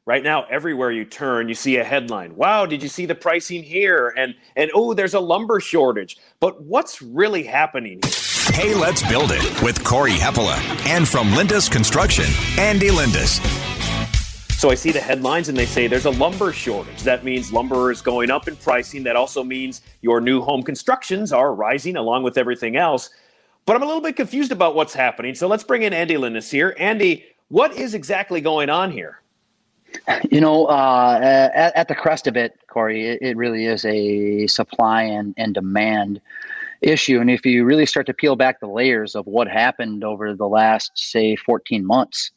right now, everywhere you turn, you see a headline. Wow, did you see the pricing here? And oh, there's a lumber shortage. But what's really happening here? Hey, let's build it with Corey Heppola. And from Lindus Construction, Andy Lindus. So I see the headlines and they say there's a lumber shortage. That means lumber is going up in pricing. That also means your new home constructions are rising along with everything else. But I'm a little bit confused about what's happening. So let's bring in Andy Lindus here. Andy, what is exactly going on here? At the crest of it, Corey, it really is a supply and demand issue. And if you really start to peel back the layers of what happened over the last, say, 14 months,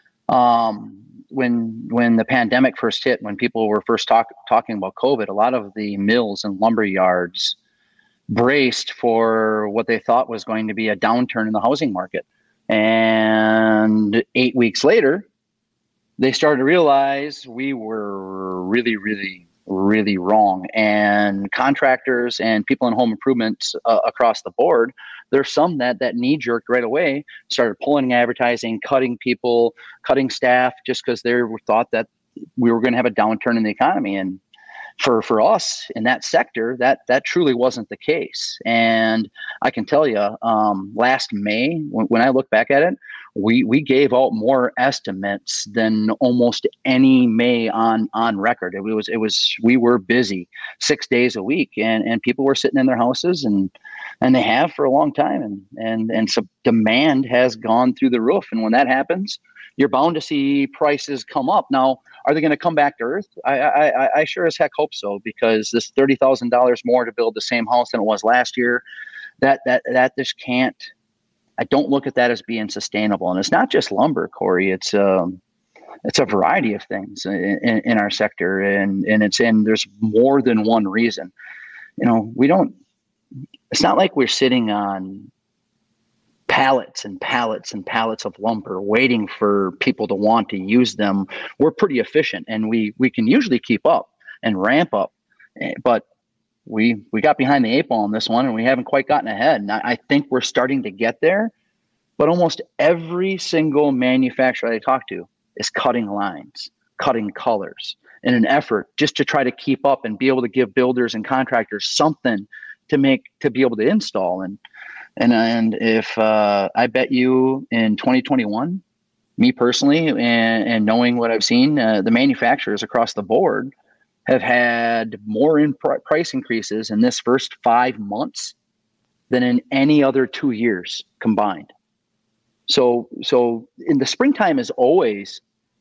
when the pandemic first hit, when people were first talking about COVID, a lot of the mills and lumber yards braced for what they thought was going to be a downturn in the housing market. And 8 weeks later, they started to realize we were really, really, really wrong. And contractors and people in home improvements across the board, there's some that knee-jerked right away, started pulling advertising, cutting people, cutting staff, just because they thought that we were going to have a downturn in the economy. And for us in that sector, that truly wasn't the case. And I can tell you, last May, when I look back at it, we gave out more estimates than almost any May on record. We were busy 6 days a week, and people were sitting in their houses, and they have for a long time, and so demand has gone through the roof. And when that happens, you're bound to see prices come up. Now, are they going to come back to earth? I sure as heck hope so, because this $30,000 more to build the same house than it was last year, that just can't. I don't look at that as being sustainable. And it's not just lumber, Corey. It's a variety of things in our sector, and there's more than one reason. It's not like we're sitting on pallets and pallets and pallets of lumber waiting for people to want to use them. We're pretty efficient, and we can usually keep up and ramp up, but we got behind the eight ball on this one, and we haven't quite gotten ahead. And I think we're starting to get there, but almost every single manufacturer I talk to is cutting lines, cutting colors in an effort just to try to keep up and be able to give builders and contractors something to be able to install. And if I bet you in 2021, me personally, and knowing what I've seen, the manufacturers across the board have had more price increases in this first 5 months than in any other 2 years combined. So in the springtime is always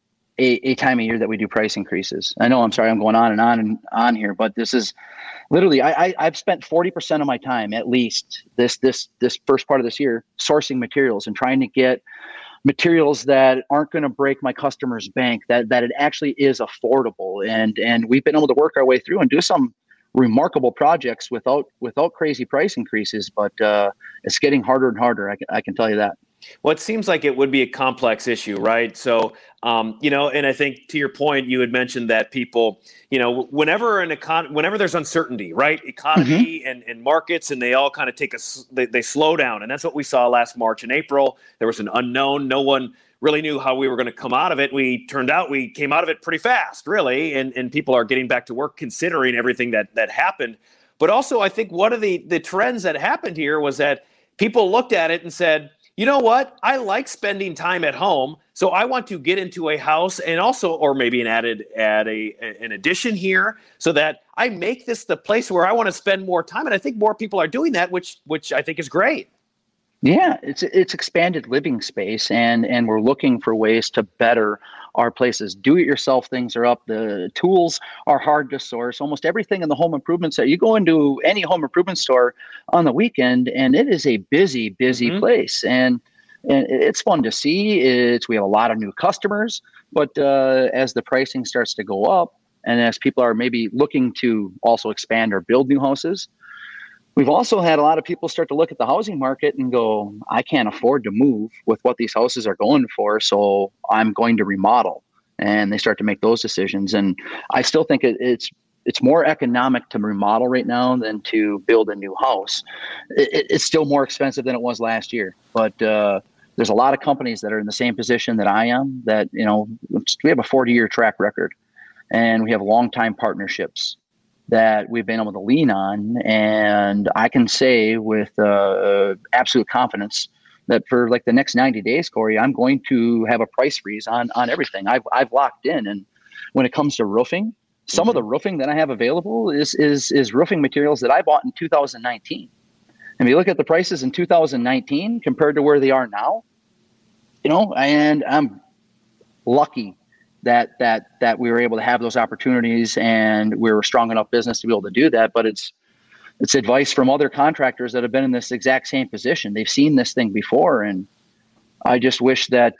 a time of year that we do price increases. I know, I'm sorry, I'm going on and on here, but this is literally, I've spent 40% of my time, at least this first part of this year, sourcing materials and trying to get materials that aren't going to break my customer's bank, that it actually is affordable. And we've been able to work our way through and do some remarkable projects without crazy price increases, but it's getting harder and harder. I can tell you that. Well, it seems like it would be a complex issue, right? So, and I think to your point, you had mentioned that people, whenever there's uncertainty, right? Economy and markets, and they all kind of they slow down. And that's what we saw last March and April. There was an unknown. No one really knew how we were going to come out of it. We came out of it pretty fast, really. And people are getting back to work considering everything that happened. But also, I think one of the trends that happened here was that people looked at it and said, you know what? I like spending time at home, so I want to get into a house and also, or maybe add an addition here, so that I make this the place where I want to spend more time. And I think more people are doing that, which I think is great. Yeah, it's expanded living space, and we're looking for ways to better our places. Do-it-yourself things are up. The tools are hard to source. Almost everything in the home improvement store. You go into any home improvement store on the weekend, and it is a busy place. And it's fun to see. We have a lot of new customers, but as the pricing starts to go up, and as people are maybe looking to also expand or build new houses, we've also had a lot of people start to look at the housing market and go, I can't afford to move with what these houses are going for, so I'm going to remodel. And they start to make those decisions. And I still think it's more economic to remodel right now than to build a new house. It's still more expensive than it was last year. But There's a lot of companies that are in the same position that I am, that, we have a 40-year track record, and we have long-time partnerships that we've been able to lean on. And I can say with absolute confidence that for like the next 90 days, Corey, I'm going to have a price freeze on everything. I've locked in. And when it comes to roofing, some of the roofing that I have available is roofing materials that I bought in 2019. And you look at the prices in 2019 compared to where they are now, and I'm lucky that we were able to have those opportunities, and we were a strong enough business to be able to do that. But it's advice from other contractors that have been in this exact same position. They've seen this thing before, and I just wish that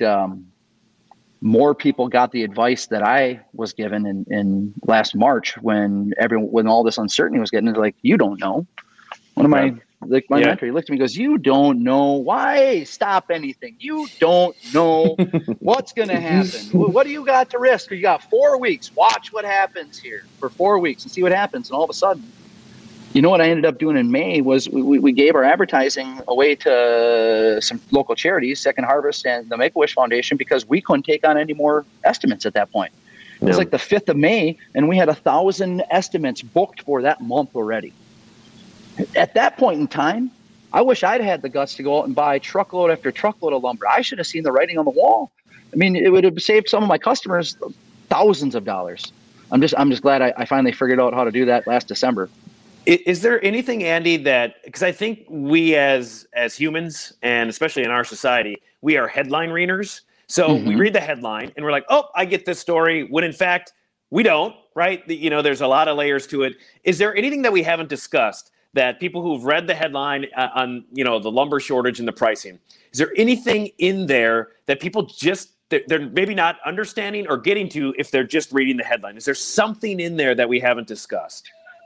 more people got the advice that I was given in last March when all this uncertainty was getting into, like, you don't know. One of my mentor, he looked at me and goes, you don't know. Why stop anything? You don't know what's going to happen. What do you got to risk? You got 4 weeks. Watch what happens here for 4 weeks and see what happens. And all of a sudden, what I ended up doing in May was we gave our advertising away to some local charities, Second Harvest and the Make-A-Wish Foundation, because we couldn't take on any more estimates at that point. It was like the 5th of May, and we had 1,000 estimates booked for that month already. At that point in time, I wish I'd had the guts to go out and buy truckload after truckload of lumber. I should have seen the writing on the wall. I mean, it would have saved some of my customers thousands of dollars. I'm just glad I finally figured out how to do that last December. Is there anything, Andy, because I think we as humans, and especially in our society, we are headline readers. So we read the headline and we're like, oh, I get this story, when in fact we don't, right? There's a lot of layers to it. Is there anything that we haven't discussed that people who've read the headline on, the lumber shortage and the pricing, is there anything in there that people they're maybe not understanding or getting to if they're just reading the headline? Is there something in there that we haven't discussed?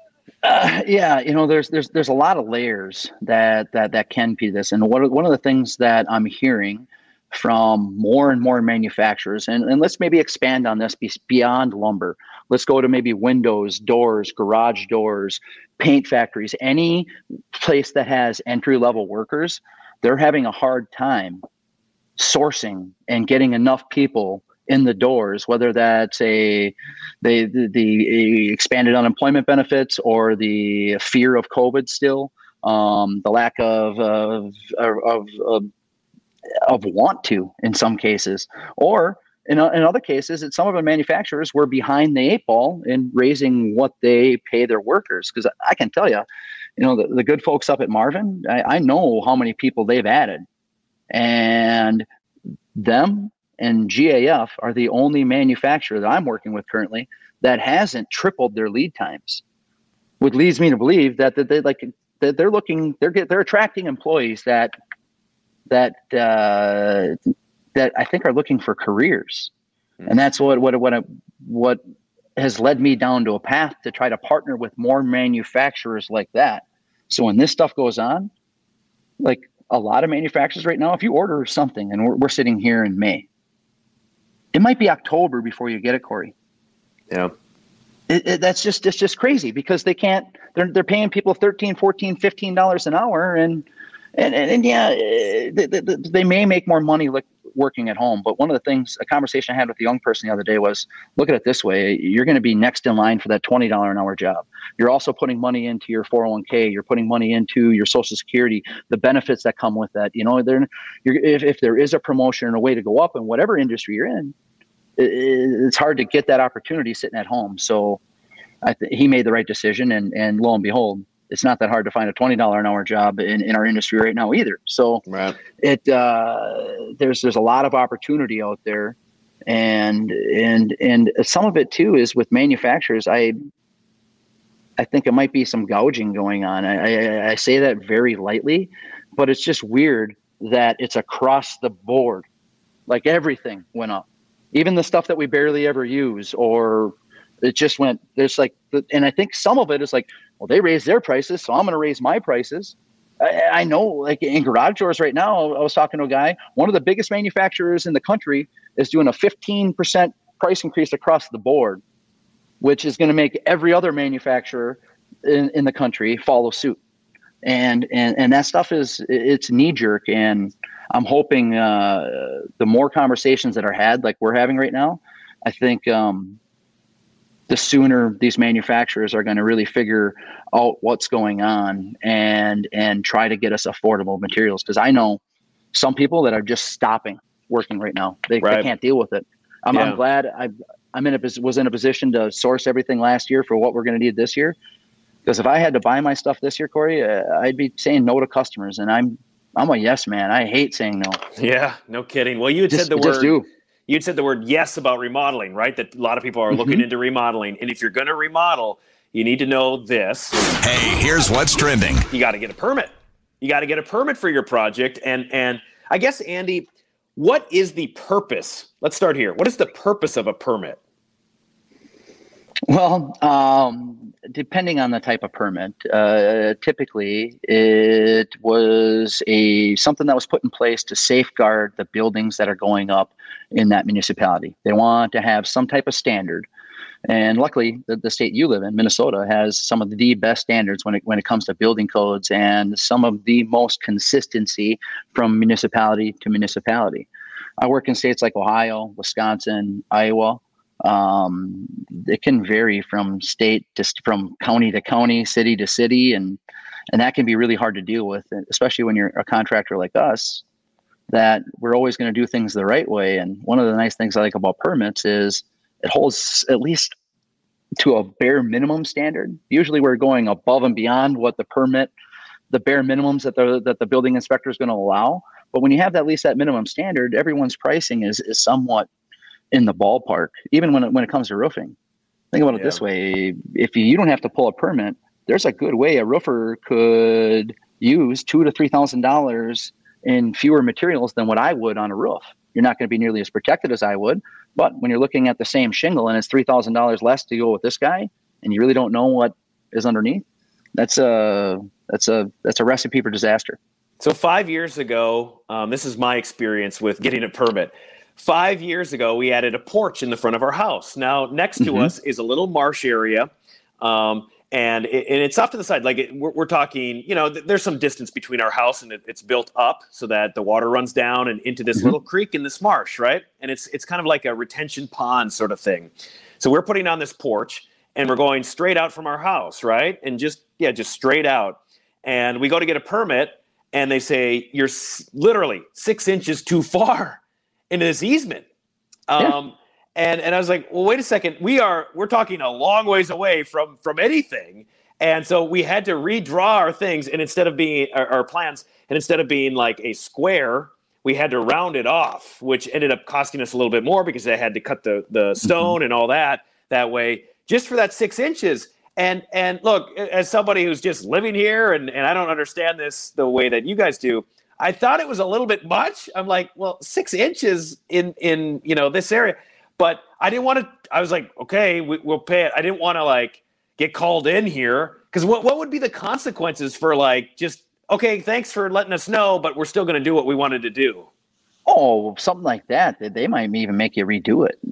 There's a lot of layers that can be this. And one of the things that I'm hearing from more and more manufacturers, and let's maybe expand on this beyond lumber. Let's go to maybe windows, doors, garage doors, paint factories, any place that has entry-level workers. They're having a hard time sourcing and getting enough people in the doors, whether that's the expanded unemployment benefits or the fear of COVID still, the lack of want to in some cases, or in other cases, some of the manufacturers were behind the 8 ball in raising what they pay their workers. Because I can tell you, the good folks up at Marvin, I know how many people they've added, and them and GAF are the only manufacturer that I'm working with currently that hasn't tripled their lead times, which leads me to believe that they're attracting employees that I think are looking for careers. And that's what has led me down to a path to try to partner with more manufacturers like that. So when this stuff goes on, like a lot of manufacturers right now, if you order something, and we're sitting here in May, it might be October before you get it, Corey. Yeah. It's just crazy, because they're paying people $13, $14, $15 an hour. And they may make more money working at home. But one of the things, a conversation I had with a young person the other day was, look at it this way: you're going to be next in line for that $20 an hour job. You're also putting money into your 401k. You're putting money into your Social Security, the benefits that come with that. If there is a promotion and a way to go up in whatever industry you're in, it's hard to get that opportunity sitting at home. So he made the right decision, and lo and behold, it's not that hard to find a $20 an hour job in our industry right now either. So right. There's a lot of opportunity out there, and some of it too is with manufacturers. I think it might be some gouging going on. I say that very lightly, but it's just weird that it's across the board. Like everything went up, even the stuff that we barely ever use, or it just went. And I think some of it is like, well, they raised their prices, so I'm going to raise my prices. I know, like in garage doors right now, I was talking to a guy, one of the biggest manufacturers in the country is doing a 15% price increase across the board, which is going to make every other manufacturer in the country follow suit. And that stuff it's knee jerk. And I'm hoping the more conversations that are had, like we're having right now, I think the sooner these manufacturers are going to really figure out what's going on and try to get us affordable materials. Because I know some people that are just stopping working right now. They can't deal with it. I'm glad was in a position to source everything last year for what we're going to need this year. Because if I had to buy my stuff this year, Corey, I'd be saying no to customers, and I'm a yes man. I hate saying no. Yeah, no kidding. Well, you had said the word. You'd said the word yes about remodeling, right? That a lot of people are looking into remodeling, and if you're going to remodel, you need to know this. Hey, here's what's trending. You got to get a permit. You got to get a permit for your project, and I guess, Andy, what is the purpose? Let's start here. What is the purpose of a permit? Well, depending on the type of permit, typically it was something that was put in place to safeguard the buildings that are going up in that municipality. They want to have some type of standard. And luckily, the state you live in, Minnesota, has some of the best standards when it comes to building codes and some of the most consistency from municipality to municipality. I work in states like Ohio, Wisconsin, Iowa. It can vary from from county to county, city to city, and that can be really hard to deal with, especially when you're a contractor like us, that we're always going to do things the right way. And one of the nice things I like about permits is it holds at least to a bare minimum standard. Usually we're going above and beyond what the bare minimums that the building inspector is going to allow. But when you have at least that minimum standard, everyone's pricing is somewhat in the ballpark, even when it comes to roofing. Think about it this way. If you don't have to pull a permit, there's a good way a roofer could use $2,000 to $3,000 in fewer materials than what I would on a roof. You're not going to be nearly as protected as I would, but when you're looking at the same shingle and it's $3,000 less to go with this guy, and you really don't know what is underneath, that's a recipe for disaster. So 5 years ago, this is my experience with getting a permit. 5 years ago, we added a porch in the front of our house. Now, next to us is a little marsh area, and it's off to the side. Like we're talking, there's some distance between our house, and it's built up so that the water runs down and into this little creek in this marsh, right? And it's kind of like a retention pond sort of thing. So we're putting on this porch, and we're going straight out from our house, right? And just straight out. And we go to get a permit, and they say, you're literally 6 inches too far into this easement. And I was like, well, wait a second. We're talking a long ways away from anything. And so we had to redraw our things, and instead of being our plans, and instead of being like a square, we had to round it off, which ended up costing us a little bit more because they had to cut the stone and all that way, just for that 6 inches. And look, as somebody who's just living here and I don't understand this the way that you guys do, I thought it was a little bit much. I'm like, well, 6 inches in this area, but I didn't want to. I was like, okay, we'll pay it. I didn't want to like get called in here because what would be the consequences for like just okay, thanks for letting us know, but we're still going to do what we wanted to do. Oh, something like that. They might even make you redo it.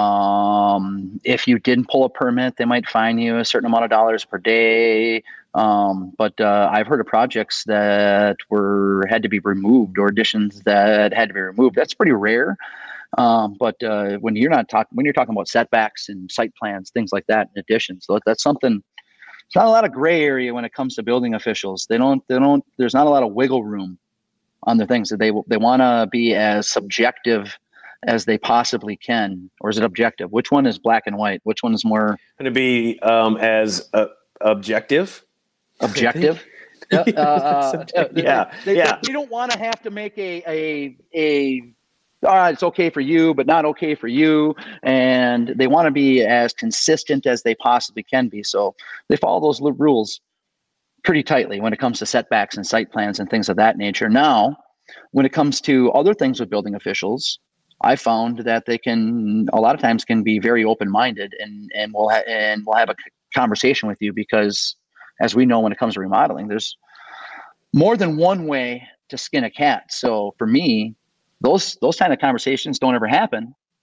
If you didn't pull a permit, they might fine you a certain amount of dollars per day. But I've heard of projects that had to be removed, or additions that had to be removed. That's pretty rare. But when you're talking about setbacks and site plans, things like that, in addition, so that's something. It's not a lot of gray area when it comes to building officials. There's not a lot of wiggle room on the things that they want to be as subjective as they possibly can. Or is it objective? Which one is black and white? Which one is more going to be as objective? Objective. They don't want to have to make it's okay for you, but not okay for you. And they want to be as consistent as they possibly can be. So they follow those rules pretty tightly when it comes to setbacks and site plans and things of that nature. Now, when it comes to other things with building officials, I found that they can, a lot of times, can be very open-minded and we'll have a conversation with you because, as we know, when it comes to remodeling, there's more than one way to skin a cat. So for me, those kind of conversations don't ever happen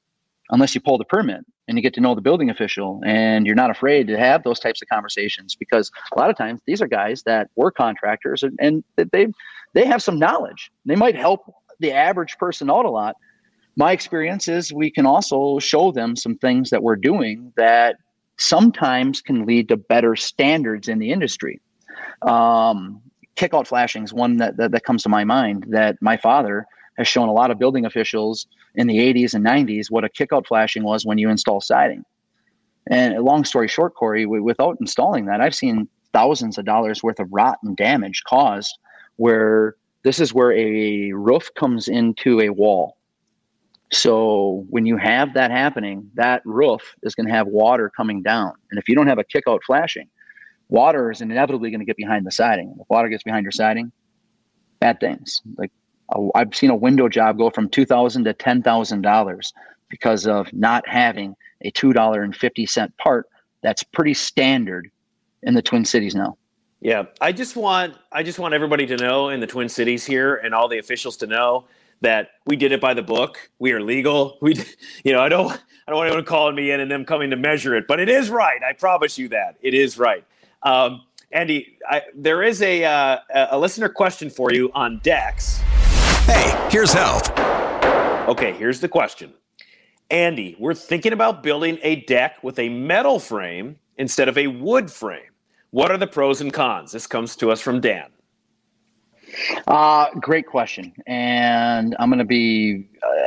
unless you pull the permit and you get to know the building official, and you're not afraid to have those types of conversations, because a lot of times these are guys that were contractors, and they have some knowledge. They might help the average person out a lot. My experience is we can also show them some things that we're doing that sometimes can lead to better standards in the industry. Kickout flashing is one that comes to my mind, that my father has shown a lot of building officials in the 80s and 90s what a kickout flashing was when you install siding. And long story short, Corey, without installing that, I've seen thousands of dollars worth of rot and damage caused, where this is where a roof comes into a wall. So when you have that happening, that roof is going to have water coming down. And if you don't have a kickout flashing, water is inevitably going to get behind the siding. If water gets behind your siding, bad things. Like, I've seen a window job go from $2,000 to $10,000 because of not having a $2.50 part. That's pretty standard in the Twin Cities now. Yeah, I just want everybody to know in the Twin Cities here, and all the officials to know, that we did it by the book. We are legal. I don't want anyone calling me in and them coming to measure it, but it is right. I promise you that it is right. Andy, there is a listener question for you on decks. Hey, here's health. Okay, here's the question. Andy, we're thinking about building a deck with a metal frame instead of a wood frame. What are the pros and cons? This comes to us from Dan. Great question. And I'm going to be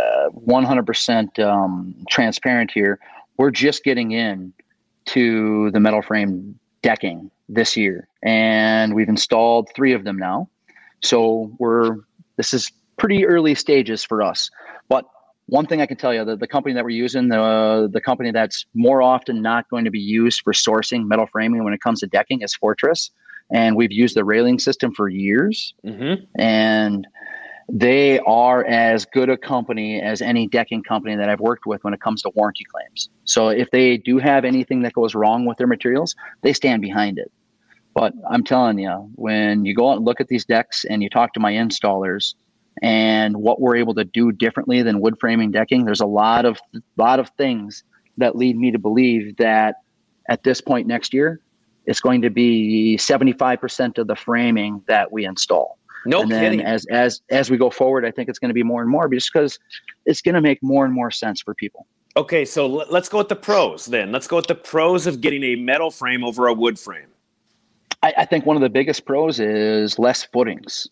100% transparent here. We're just getting in to the metal frame decking this year, and we've installed 3 of them now. So this is pretty early stages for us. But one thing I can tell you, the company that we're using, the company that's more often not going to be used for sourcing metal framing when it comes to decking, is Fortress. And we've used the railing system for years. Mm-hmm. And they are as good a company as any decking company that I've worked with when it comes to warranty claims. So if they do have anything that goes wrong with their materials, they stand behind it. But I'm telling you, when you go out and look at these decks and you talk to my installers and what we're able to do differently than wood framing decking, there's a lot of things that lead me to believe that at this point next year, it's going to be 75% of the framing that we install. No kidding. And then as we go forward, I think it's going to be more and more, just because it's going to make more and more sense for people. Okay, so let's go with the pros then. Let's go with the pros of getting a metal frame over a wood frame. I think one of the biggest pros is less footings.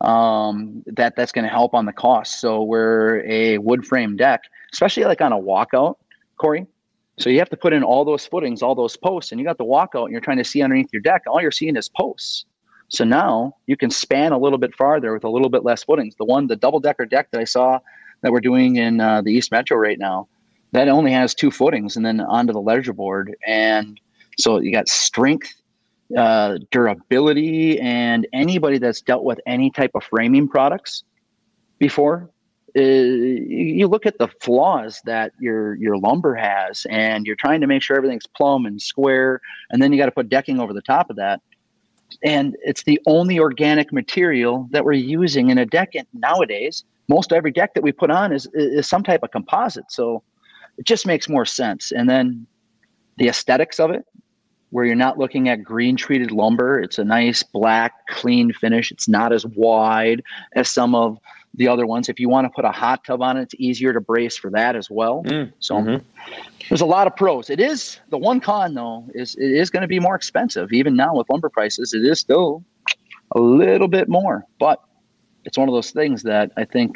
That's going to help on the cost. So where a wood frame deck, especially like on a walkout, Corey, so you have to put in all those footings, all those posts, and you got the walkout and you're trying to see underneath your deck. All you're seeing is posts. So now you can span a little bit farther with a little bit less footings. The double-decker deck that I saw that we're doing in the East Metro right now, that only has 2 footings and then onto the ledger board. And so you got strength, durability, and anybody that's dealt with any type of framing products before, you look at the flaws that your lumber has, and you're trying to make sure everything's plumb and square, and then you got to put decking over the top of that. And it's the only organic material that we're using in a deck nowadays. Most every deck that we put on is some type of composite. So it just makes more sense. And then the aesthetics of it, where you're not looking at green treated lumber. It's a nice black, clean finish. It's not as wide as some of the other ones. If you want to put a hot tub on it, it's easier to brace for that as well. There's a lot of pros. It is, the one con though, is it is going to be more expensive. Even now with lumber prices, it is still a little bit more, but it's one of those things that I think,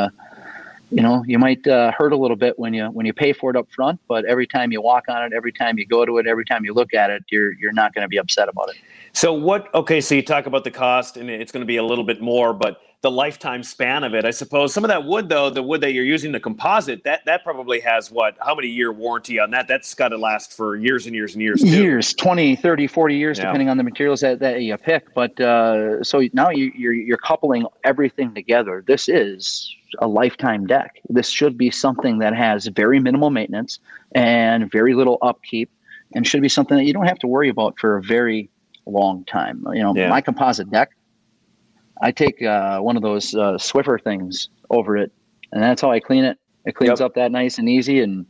you might hurt a little bit when you pay for it up front, but every time you walk on it, every time you go to it, every time you look at it, you're not going to be upset about it. So so you talk about the cost, and it's going to be a little bit more, but the lifetime span of it, I suppose. Some of that wood, though, the wood that you're using, the composite, that probably has how many year warranty on that? That's got to last for years and years and years. Years, 20, 30, 40 years, depending on the materials that you pick. But so now you're coupling everything together. This is a lifetime deck. This should be something that has very minimal maintenance and very little upkeep, and should be something that you don't have to worry about for a very long time. My composite deck, I take one of those Swiffer things over it, and that's how I clean it. It cleans up that nice and easy, and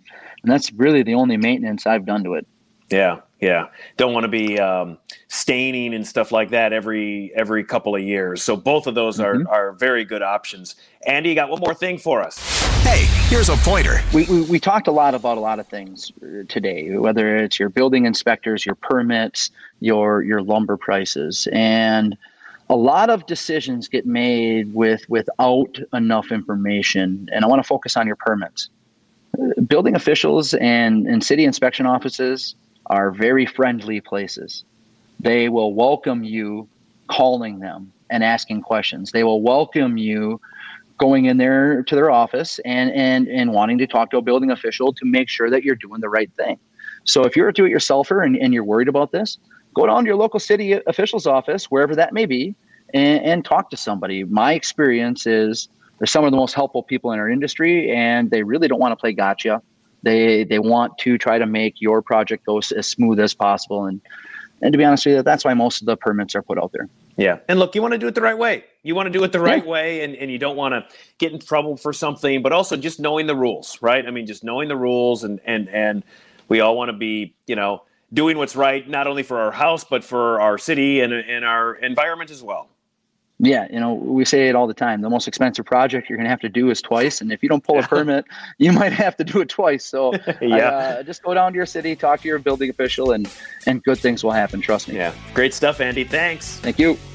And that's really the only maintenance I've done to it. Yeah. Don't want to be staining and stuff like that every couple of years. So both of those are very good options. Andy, you got one more thing for us. Hey, here's a pointer. We talked a lot about a lot of things today, whether it's your building inspectors, your permits, your lumber prices. And a lot of decisions get made without enough information. And I want to focus on your permits. Building officials and city inspection offices are very friendly places. They will welcome you calling them and asking questions. They will welcome you going in there to their office and wanting to talk to a building official to make sure that you're doing the right thing. So if you're a do-it-yourselfer and you're worried about this, go down to your local city official's office, wherever that may be, and talk to somebody. My experience is they're some of the most helpful people in our industry, and they really don't want to play gotcha. They want to try to make your project go as smooth as possible. And to be honest with you, that's why most of the permits are put out there. Yeah. And look, you want to do it the right way. You want to do it the right way, and you don't want to get in trouble for something, but also just knowing the rules, right? I mean, just knowing the rules, and we all want to be, doing what's right, not only for our house, but for our city and our environment as well. Yeah, we say it all the time. The most expensive project you're going to have to do is twice. And if you don't pull a permit, you might have to do it twice. So just go down to your city, talk to your building official, and good things will happen. Trust me. Yeah. Great stuff, Andy. Thanks. Thank you.